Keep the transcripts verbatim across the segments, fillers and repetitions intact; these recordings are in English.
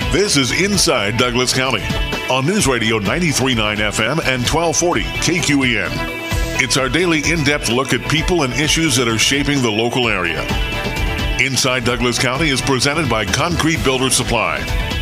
This is Inside Douglas County on News Radio ninety-three point nine F M and twelve forty K Q E N. It's our daily in-depth look at people and issues that are shaping the local area. Inside Douglas County is presented by Concrete Builder Supply.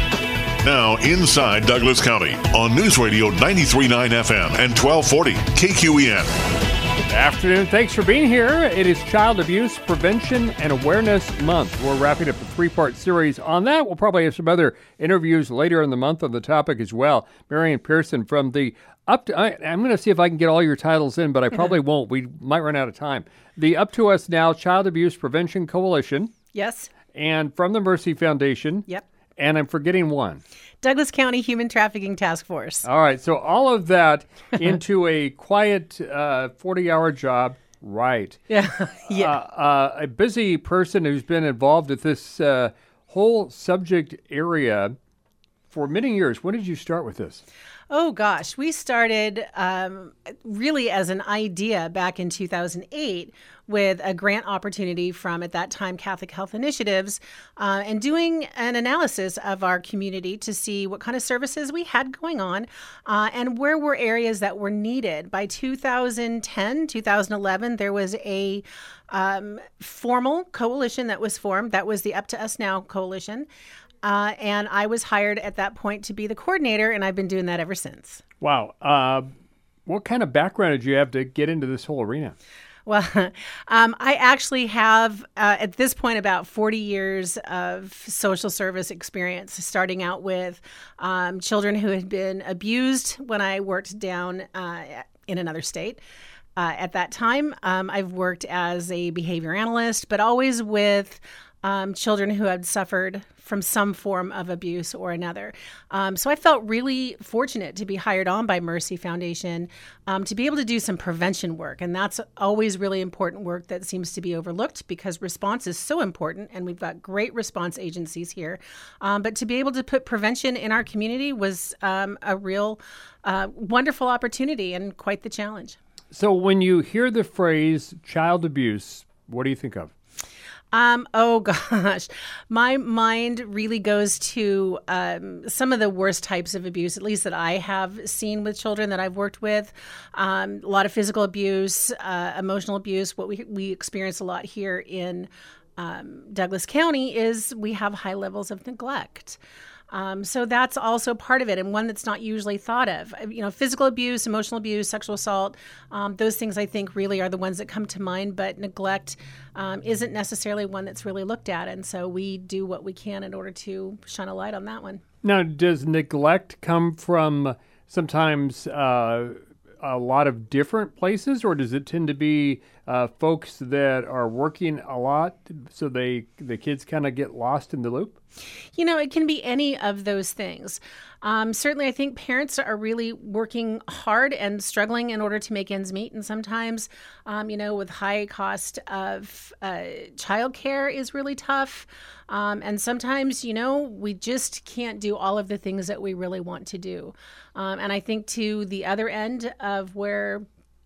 Now, Inside Douglas County on News Radio ninety-three point nine F M and twelve forty K Q E N. Afternoon. Thanks for being here. It is Child Abuse Prevention and Awareness Month. We're wrapping up a three-part series on that. We'll probably have some other interviews later in the month on the topic as well. Marion Pearson from the Up to, I, I'm going to see if I can get all your titles in, but I probably won't. We might run out of time. The Up to Us Now Child Abuse Prevention Coalition. Yes. And from the Mercy Foundation. Yep. And I'm forgetting one. Douglas County Human Trafficking Task Force. All right. So all of that into a quiet uh, forty-hour job. Right. Yeah. yeah. Uh, uh, a busy person who's been involved with this uh, whole subject area for many years. When did you start with this? Oh, gosh. We started um, really as an idea back in two thousand eight with a grant opportunity from, at that time, Catholic Health Initiatives, uh, and doing an analysis of our community to see what kind of services we had going on uh, and where were areas that were needed. By two thousand ten, two thousand eleven, there was a um, formal coalition that was formed. That was the Up to Us Now coalition. Uh, and I was hired at that point to be the coordinator, and I've been doing that ever since. Wow. Uh, what kind of background did you have to get into this whole arena? Well, um, I actually have, uh, at this point, about forty years of social service experience, starting out with um, children who had been abused when I worked down uh, in another state. Uh, at that time, um, I've worked as a behavior analyst, but always with um, children who had suffered from some form of abuse or another. Um, so I felt really fortunate to be hired on by Mercy Foundation um, to be able to do some prevention work. And that's always really important work that seems to be overlooked because response is so important, and we've got great response agencies here. Um, but to be able to put prevention in our community was um, a real uh, wonderful opportunity and quite the challenge. So when you hear the phrase child abuse, what do you think of? Um, oh gosh, my mind really goes to um, some of the worst types of abuse, at least that I have seen with children that I've worked with. Um, a lot of physical abuse, uh, emotional abuse. What we we experience a lot here in um, Douglas County is we have high levels of neglect. Um, so that's also part of it, and one that's not usually thought of. You know, physical abuse, emotional abuse, sexual assault, um, those things I think really are the ones that come to mind, but neglect um, isn't necessarily one that's really looked at, and so we do what we can in order to shine a light on that one. Now, does neglect come from sometimes uh, a lot of different places, or does it tend to be uh, folks that are working a lot so they the kids kind of get lost in the loop? You know, it can be any of those things. Um, certainly, I think parents are really working hard and struggling in order to make ends meet. And sometimes, um, you know, with high cost of uh, childcare is really tough. Um, and sometimes, you know, we just can't do all of the things that we really want to do. Um, and I think to the other end of where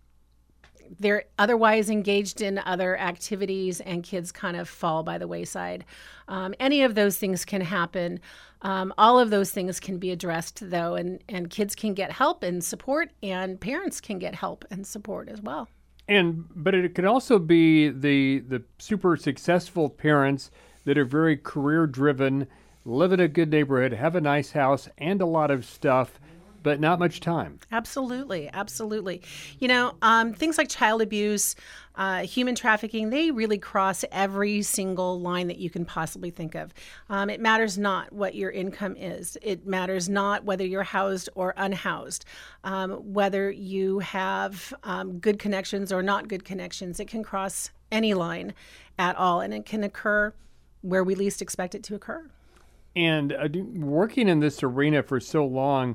they're otherwise engaged in other activities and kids kind of fall by the wayside. Um, any of those things can happen. Um, all of those things can be addressed, though, and, and kids can get help and support, and parents can get help and support as well. And but it could also be the the super successful parents that are very career-driven, live in a good neighborhood, have a nice house, and a lot of stuff, but not much time. Absolutely. Absolutely. You know, um, things like child abuse, uh, human trafficking, they really cross every single line that you can possibly think of. Um, it matters not what your income is. It matters not whether you're housed or unhoused, um, whether you have um, good connections or not good connections. It can cross any line at all, and it can occur where we least expect it to occur. And uh, working in this arena for so long,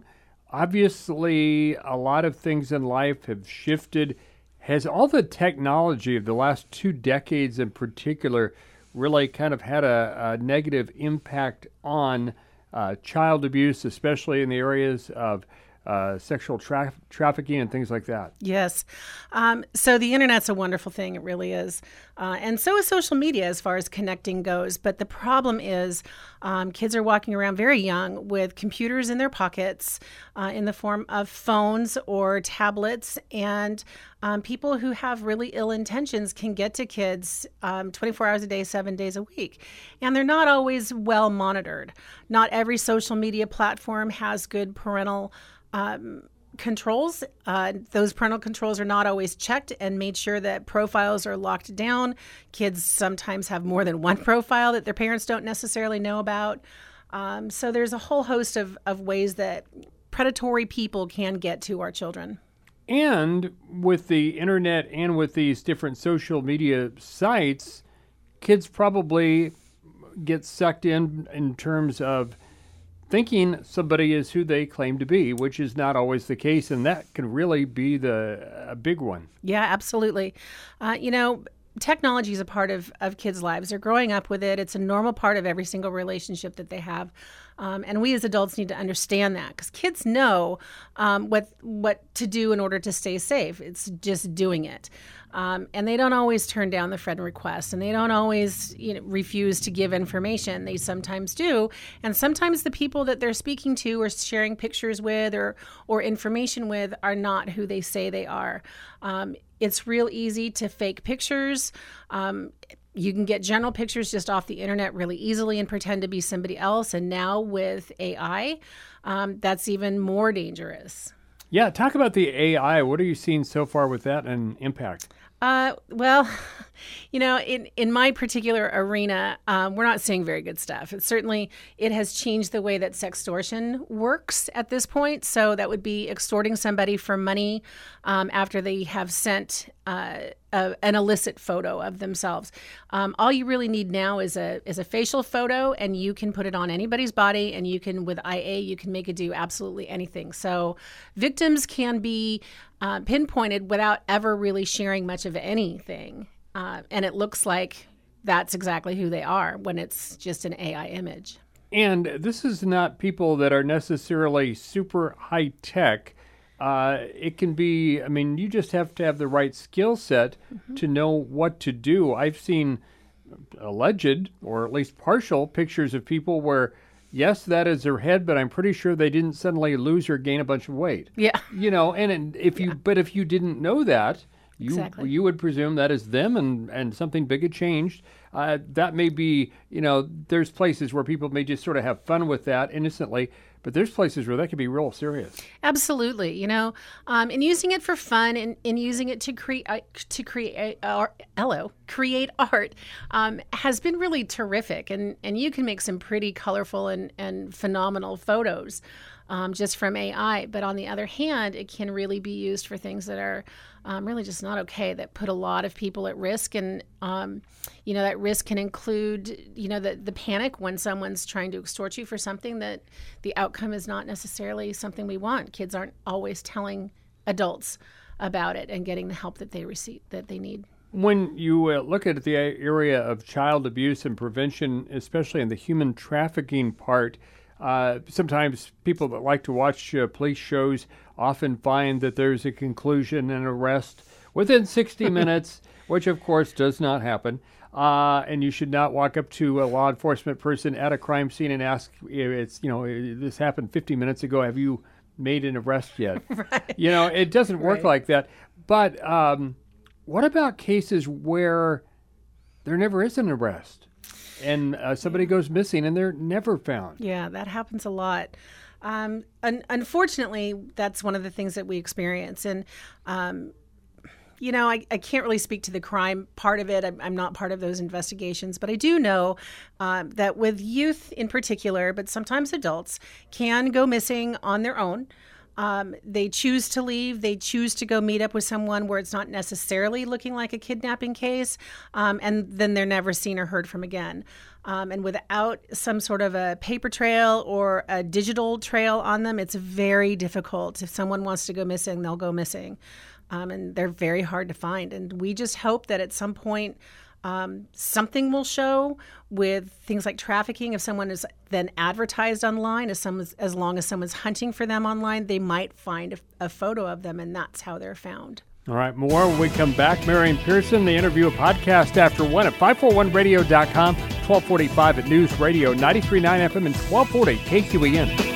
obviously, a lot of things in life have shifted. Has all the technology of the last two decades in particular really kind of had a, a negative impact on uh, child abuse, especially in the areas of uh, sexual tra- trafficking and things like that. Yes. Um, so the internet's a wonderful thing. It really is. Uh, and so is social media as far as connecting goes. But the problem is um, kids are walking around very young with computers in their pockets uh, in the form of phones or tablets. And um, people who have really ill intentions can get to kids um, twenty-four hours a day, seven days a week. And they're not always well monitored. Not every social media platform has good parental um controls. Uh, those parental controls are not always checked and made sure that profiles are locked down. Kids sometimes have more than one profile that their parents don't necessarily know about. Um, so there's a whole host of, of ways that predatory people can get to our children. And with the internet and with these different social media sites, kids probably get sucked in in terms of thinking somebody is who they claim to be, which is not always the case, and that can really be the a big one. Yeah, absolutely. Uh, you know, technology is a part of, of kids' lives. They're growing up with it. It's a normal part of every single relationship that they have. Um, and we as adults need to understand that because kids know um, what what to do in order to stay safe. It's just doing it. Um, and they don't always turn down the friend request, and they don't always you know, refuse to give information. They sometimes do. And sometimes the people that they're speaking to or sharing pictures with or, or information with are not who they say they are. Um, it's real easy to fake pictures. Um, You can get general pictures just off the internet really easily and pretend to be somebody else. And now with A I, um, that's even more dangerous. Yeah, talk about the A I. What are you seeing so far with that and impact? Uh, well, you know, in, in my particular arena, um, we're not seeing very good stuff. It certainly, it has changed the way that sextortion works at this point. So that would be extorting somebody for money um, after they have sent uh, a, an illicit photo of themselves. Um, all you really need now is a is a facial photo, and you can put it on anybody's body, and you can, with I A, you can make it do absolutely anything. So victims can be uh, pinpointed without ever really sharing much of anything. Uh, and it looks like that's exactly who they are when it's just an A I image. And this is not people that are necessarily super high tech. Uh, it can be, I mean, you just have to have the right skill set mm-hmm. to know what to do. I've seen alleged, or at least partial, pictures of people where, yes, that is their head, but I'm pretty sure they didn't suddenly lose or gain a bunch of weight. Yeah. You know, and, and if you, yeah. but if you didn't know that, You exactly. you would presume that is them, and, and something big had changed. Uh, that may be, you know, there's places where people may just sort of have fun with that innocently, but there's places where that could be real serious. Absolutely, you know, um, and using it for fun and, and using it to create uh, to create uh, hello create art um, has been really terrific, and and you can make some pretty colorful and and phenomenal photos um, just from A I. But on the other hand, it can really be used for things that are Um, really just not okay, that put a lot of people at risk. And, um, you know, that risk can include, you know, the, the panic when someone's trying to extort you for something that the outcome is not necessarily something we want. Kids aren't always telling adults about it and getting the help that they receive, that they need. When you uh, look at the area of child abuse and prevention, especially in the human trafficking part, Uh, sometimes people that like to watch uh, police shows often find that there's a conclusion and arrest within sixty minutes, which of course does not happen. Uh, and you should not walk up to a law enforcement person at a crime scene and ask, "It's you know this happened fifty minutes ago. Have you made an arrest yet?" Right. You know, it doesn't work right. like that. But um, what about cases where there never is an arrest? And uh, somebody goes missing and they're never found. Yeah, that happens a lot. Um, un- unfortunately, that's one of the things that we experience. And, um, you know, I, I can't really speak to the crime part of it. I'm, I'm not part of those investigations. But I do know um, that with youth in particular, but sometimes adults, can go missing on their own. Um, they choose to leave. They choose to go meet up with someone where it's not necessarily looking like a kidnapping case, um, and then they're never seen or heard from again. Um, and without some sort of a paper trail or a digital trail on them, it's very difficult. If someone wants to go missing, they'll go missing, um, and they're very hard to find. And we just hope that at some point Um, something will show with things like trafficking. If someone is then advertised online, as, someone's, as long as someone's hunting for them online, they might find a, a photo of them, and that's how they're found. All right, more when we come back. Marion Pearson, the interview, a podcast after one at five forty-one radio dot com, twelve forty-five at News Radio, ninety-three point nine F M and twelve forty K Q E N.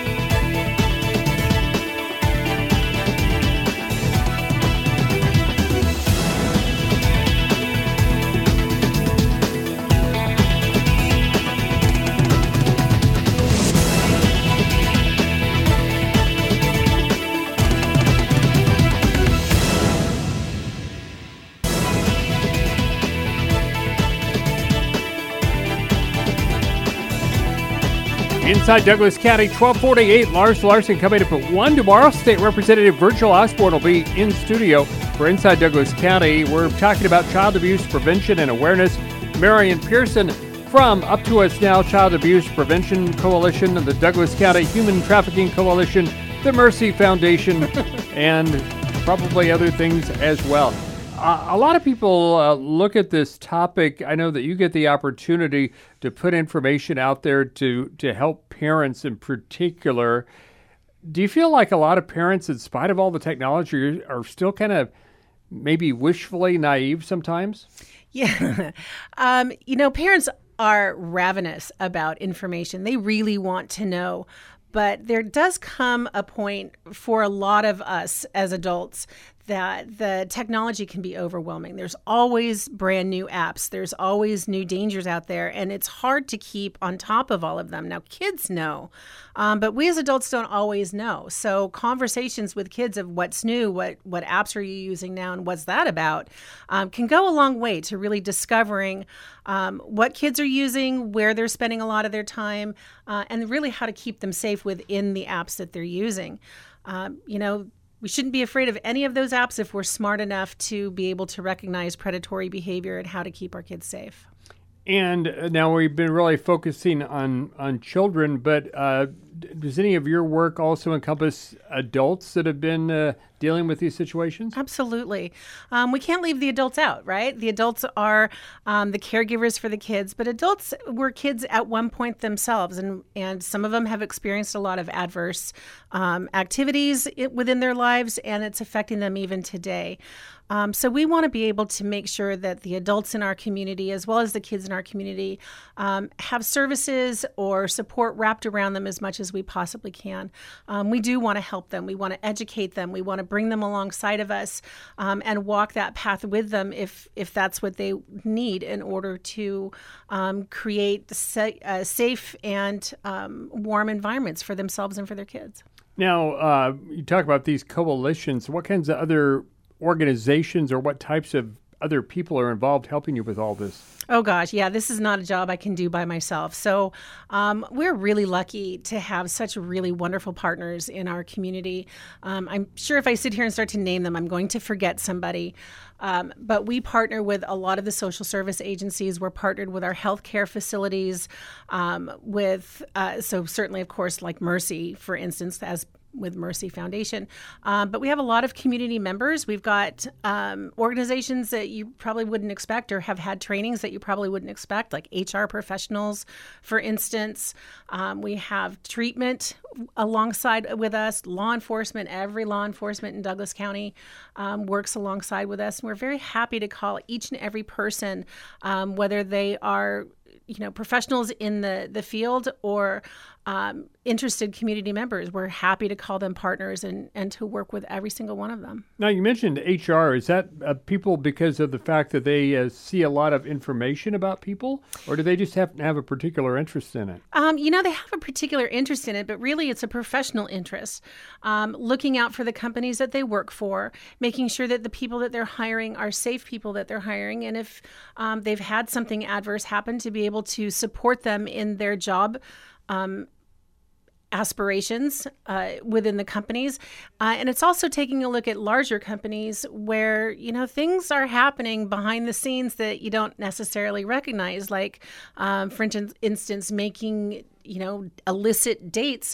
Inside Douglas County, twelve forty-eight, Lars Larson coming up at one tomorrow. State Representative Virgil Osborne will be in studio for Inside Douglas County. We're talking about child abuse prevention and awareness. Marion Pearson from Up to Us Now Child Abuse Prevention Coalition, the Douglas County Human Trafficking Coalition, the Mercy Foundation, and probably other things as well. Uh, a lot of people uh, look at this topic. I know that you get the opportunity to put information out there to, to help parents in particular. Do you feel like a lot of parents, in spite of all the technology, are still kind of maybe wishfully naive sometimes? Yeah. um, you know, parents are ravenous about information. They really want to know. But there does come a point for a lot of us as adults that the technology can be overwhelming. There's always brand new apps. There's always new dangers out there, and it's hard to keep on top of all of them. Now, kids know, um, but we as adults don't always know. So conversations with kids of what's new, what, what apps are you using now, and what's that about, um, can go a long way to really discovering um, what kids are using, where they're spending a lot of their time, uh, and really how to keep them safe within the apps that they're using. Um, you know, we shouldn't be afraid of any of those apps if we're smart enough to be able to recognize predatory behavior and how to keep our kids safe. And now we've been really focusing on, on children, but uh, does any of your work also encompass adults that have been uh, dealing with these situations? Absolutely. Um, we can't leave the adults out, right? The adults are um, the caregivers for the kids, but adults were kids at one point themselves, and, and some of them have experienced a lot of adverse um, activities within their lives, and it's affecting them even today. Um, so we want to be able to make sure that the adults in our community, as well as the kids in our community, um, have services or support wrapped around them as much as we possibly can. Um, we do want to help them. We want to educate them. We want to bring them alongside of us um, and walk that path with them if if that's what they need in order to um, create sa- uh, safe and um, warm environments for themselves and for their kids. Now, uh, you talk about these coalitions. What kinds of other organizations or what types of other people are involved helping you with all this? Oh, gosh. Yeah, this is not a job I can do by myself. So um, we're really lucky to have such really wonderful partners in our community. Um, I'm sure if I sit here and start to name them, I'm going to forget somebody. Um, but we partner with a lot of the social service agencies. We're partnered with our healthcare facilities, um, with, uh, so certainly, of course, like Mercy, for instance, as with Mercy Foundation. Um, but we have a lot of community members. We've got um, organizations that you probably wouldn't expect or have had trainings that you probably wouldn't expect, like H R professionals, for instance. Um, we have treatment alongside with us, law enforcement. Every law enforcement in Douglas County um, works alongside with us. And we're very happy to call each and every person, um, whether they are you know, professionals in the, the field or um, interested community members. We're happy to call them partners and, and to work with every single one of them. Now, you mentioned H R. Is that uh, people because of the fact that they uh, see a lot of information about people, or do they just have to have a particular interest in it? Um, you know, they have a particular interest in it, but really it's a professional interest. Um, looking out for the companies that they work for, making sure that the people that they're hiring are safe people that they're hiring, and if um, they've had something adverse happen, to be able to support them in their job um, aspirations uh, within the companies. Uh, and it's also taking a look at larger companies where, you know, things are happening behind the scenes that you don't necessarily recognize, like, um, for instance, making, you know, illicit dates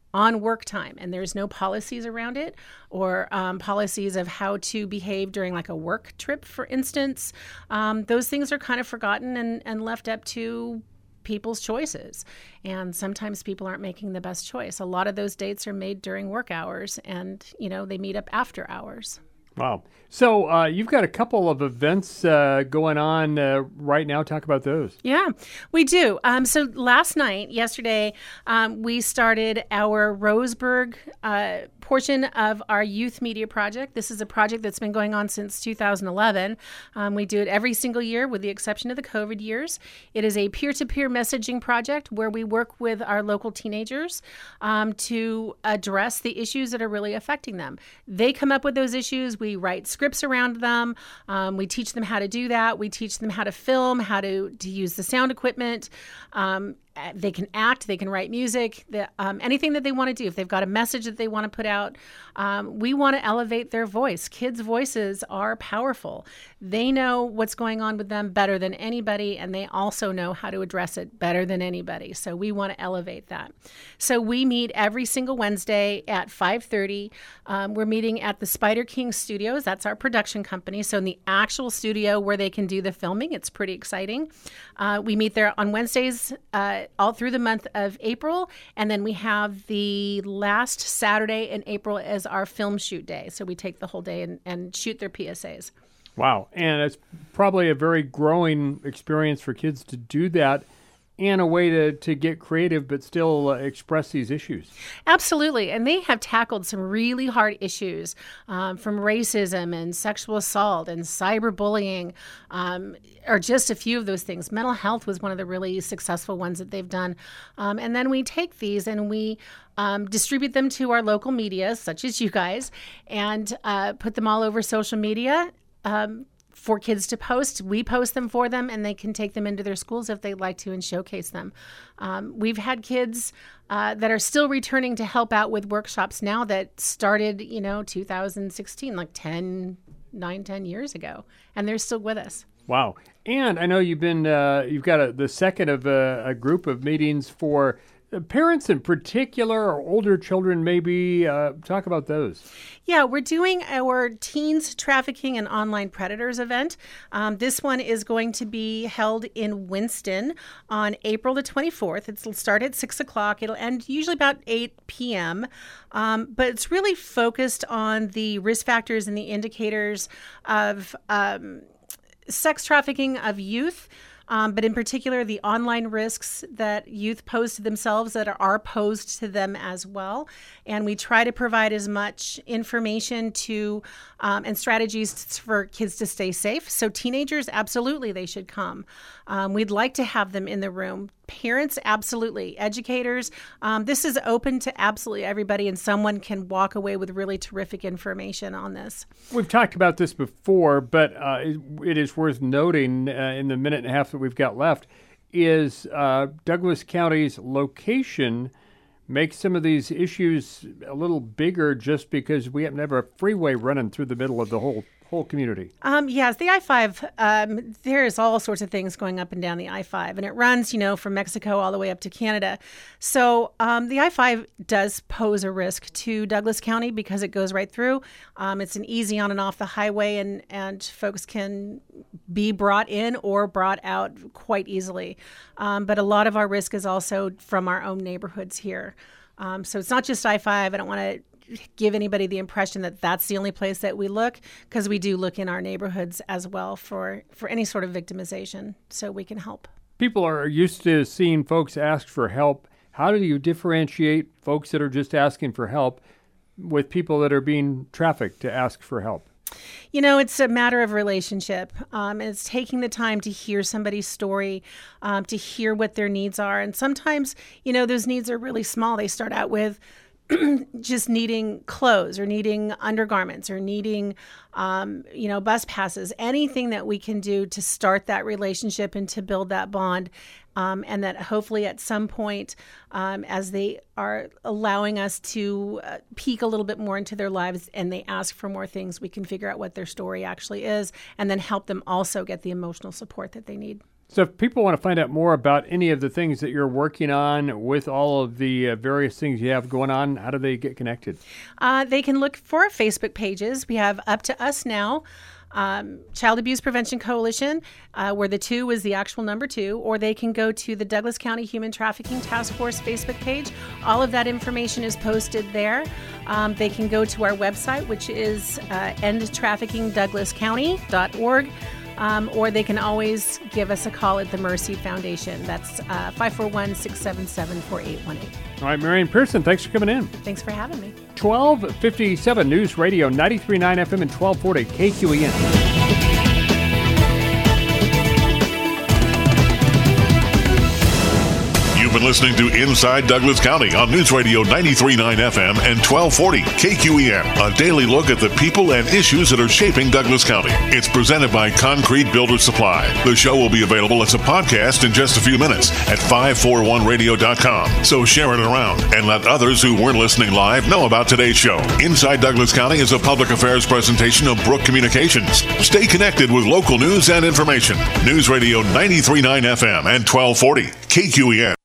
on work time, and there's no policies around it or um, policies of how to behave during like a work trip, for instance. Um, those things are kind of forgotten and, and left up to people's choices. And sometimes people aren't making the best choice. A lot of those dates are made during work hours, and, you know, they meet up after hours. Wow. So uh, you've got a couple of events uh, going on uh, right now. Talk about those. Yeah, we do. Um, so last night, yesterday, um, we started our Roseburg uh, portion of our youth media project. This is a project that's been going on since two thousand eleven. Um, we do it every single year with the exception of the COVID years. It is a peer-to-peer messaging project where we work with our local teenagers um, to address the issues that are really affecting them. They come up with those issues. We write scripts around them. Um, we teach them how to do that. We teach them how to film, how to, to use the sound equipment. Um, they can act, they can write music, the, um, anything that they want to do. If they've got a message that they want to put out, um, we want to elevate their voice. Kids' voices are powerful. They know what's going on with them better than anybody, and they also know how to address it better than anybody. So we want to elevate that. So we meet every single Wednesday at five thirty. Um, we're meeting at the Spider King Studios. That's our production company. So in the actual studio where they can do the filming, it's pretty exciting. Uh, we meet there on Wednesdays uh, all through the month of April. And then we have the last Saturday in April as our film shoot day. So we take the whole day and, and shoot their P S As. Wow. And it's probably a very growing experience for kids to do that, and a way to, to get creative but still uh, express these issues. Absolutely. And they have tackled some really hard issues um, from racism and sexual assault and cyberbullying, um, are just a few of those things. Mental health was one of the really successful ones that they've done. Um, and then we take these and we um, distribute them to our local media, such as you guys, and uh, put them all over social media. Um, for kids to post. We post them for them, and they can take them into their schools if they'd like to and showcase them. Um, we've had kids uh, that are still returning to help out with workshops now that started, you know, two thousand sixteen, like ten, nine, ten years ago, and they're still with us. Wow. And I know you've been, uh, you've got a, the second of a, a group of meetings for parents in particular, or older children maybe. Uh, talk about those. Yeah, we're doing our Teens Trafficking and Online Predators event. Um, this one is going to be held in Winston on April the twenty-fourth. It'll start at six o'clock. It'll end usually about eight p.m., um, but it's really focused on the risk factors and the indicators of um, sex trafficking of youth. Um, but in particular, the online risks that youth pose to themselves that are posed to them as well. And we try to provide as much information to um, and strategies for kids to stay safe. So teenagers, absolutely, they should come. Um, we'd like to have them in the room. Parents, absolutely. Educators, um, this is open to absolutely everybody, and someone can walk away with really terrific information on this. We've talked about this before, but uh, it, it is worth noting uh, in the minute and a half that we've got left is uh, Douglas County's location makes some of these issues a little bigger just because we happen to have a freeway running through the middle of the whole whole community. Um, yes, the I five, um, there's all sorts of things going up and down the I five, and it runs, you know, from Mexico all the way up to Canada. So um, the I five does pose a risk to Douglas County because it goes right through. Um, it's an easy on and off the highway, and, and folks can be brought in or brought out quite easily. Um, but a lot of our risk is also from our own neighborhoods here. Um, so it's not just I five. I don't want to give anybody the impression that that's the only place that we look, because we do look in our neighborhoods as well for, for any sort of victimization, so we can help. People are used to seeing folks ask for help. How do you differentiate folks that are just asking for help with people that are being trafficked to ask for help? You know, it's a matter of relationship. Um, it's taking the time to hear somebody's story, um, to hear what their needs are. And sometimes, you know, those needs are really small. They start out with just needing clothes or needing undergarments or needing, um, you know, bus passes, anything that we can do to start that relationship and to build that bond. Um, and that hopefully at some point, um, as they are allowing us to uh, peek a little bit more into their lives and they ask for more things, we can figure out what their story actually is and then help them also get the emotional support that they need. So if people want to find out more about any of the things that you're working on with all of the uh, various things you have going on, how do they get connected? Uh, they can look for our Facebook pages. We have Up to Us Now, um, Child Abuse Prevention Coalition, uh, where the two was the actual number two, or they can go to the Douglas County Human Trafficking Task Force Facebook page. All of that information is posted there. Um, they can go to our website, which is uh, end trafficking douglas county dot org. Um, or they can always give us a call at the Mercy Foundation. That's uh, five four one, six seven seven, four eight one eight. All right, Marion Pearson, thanks for coming in. Thanks for having me. twelve fifty-seven News Radio, ninety-three point nine F M and twelve forty K Q E N. You've been listening to Inside Douglas County on News Radio ninety-three point nine F M and twelve forty K Q E N, a daily look at the people and issues that are shaping Douglas County. It's presented by Concrete Builder Supply. The show will be available as a podcast in just a few minutes at five forty-one radio dot com. So share it around and let others who weren't listening live know about today's show. Inside Douglas County is a public affairs presentation of Brook Communications. Stay connected with local news and information. News Radio ninety-three point nine F M and twelve forty K Q E N.